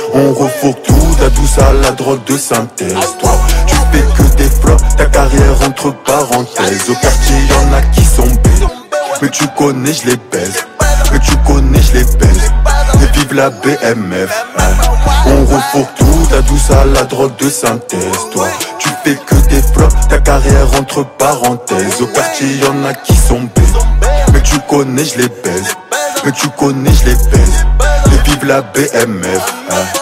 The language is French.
On refourgue tout, la douce à la drogue de synthèse. Toi, tu fais que des flops, ta carrière entre parenthèses. Au quartier y'en a qui sont belles, mais tu connais je les baise. Mais tu connais je les baise. Et vive la BMF, hein. On refourgue tout, la douce à la drogue de synthèse. Toi, tu fais que des flops, ta carrière entre parenthèses. Au quartier y'en a qui sont belles, mais tu connais je les baise. Mais tu connais je les baise. Et vive la BMF, hein.